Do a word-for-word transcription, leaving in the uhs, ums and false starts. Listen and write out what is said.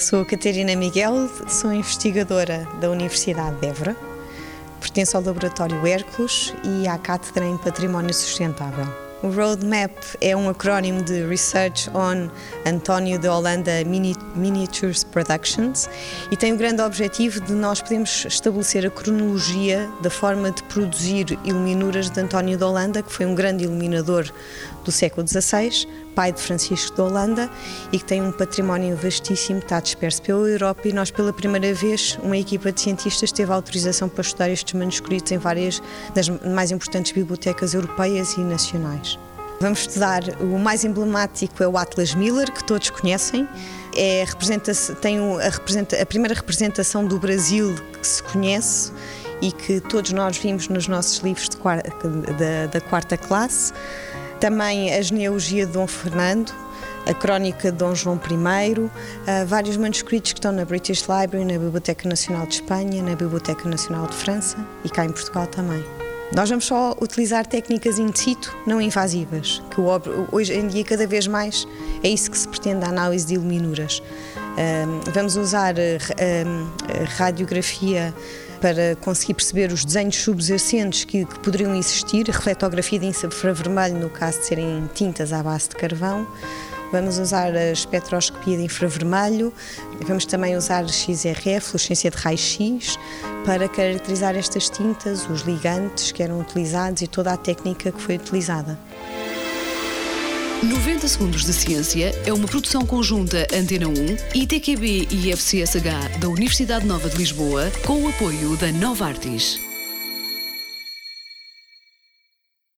Sou a Catarina Miguel, sou investigadora da Universidade de Évora, pertenço ao Laboratório Hércules e à Cátedra em Património Sustentável. O Roadmap é um acrónimo de Research on António de Holanda Miniatures Productions e tem o grande objetivo de nós podermos estabelecer a cronologia da forma de produzir iluminuras de António de Holanda, que foi um grande iluminador do século dezasseis, pai de Francisco de Holanda, e que tem um património vastíssimo que está disperso pela Europa, e nós pela primeira vez, uma equipa de cientistas teve autorização para estudar estes manuscritos em várias das mais importantes bibliotecas europeias e nacionais. Vamos estudar, o mais emblemático é o Atlas Miller, que todos conhecem. É, representa tem a, representa, a primeira representação do Brasil que se conhece e que todos nós vimos nos nossos livros de quarta, da, da quarta classe. Também a genealogia de Dom Fernando, a crónica de Dom João I, uh, vários manuscritos que estão na British Library, na Biblioteca Nacional de Espanha, na Biblioteca Nacional de França e cá em Portugal também. Nós vamos só utilizar técnicas in situ, não invasivas, que hoje em dia cada vez mais é isso que se pretende a análise de iluminuras. Uh, vamos usar uh, uh, radiografia para conseguir perceber os desenhos subjacentes que, que poderiam existir, a reflectografia de infravermelho no caso de serem tintas à base de carvão. Vamos usar a espectroscopia de infravermelho, vamos também usar X R F, fluorescência de raio-x, para caracterizar estas tintas, os ligantes que eram utilizados e toda a técnica que foi utilizada. noventa Segundos de Ciência é uma produção conjunta Antena um, I T Q B e I F C S H da Universidade Nova de Lisboa, com o apoio da Novartis.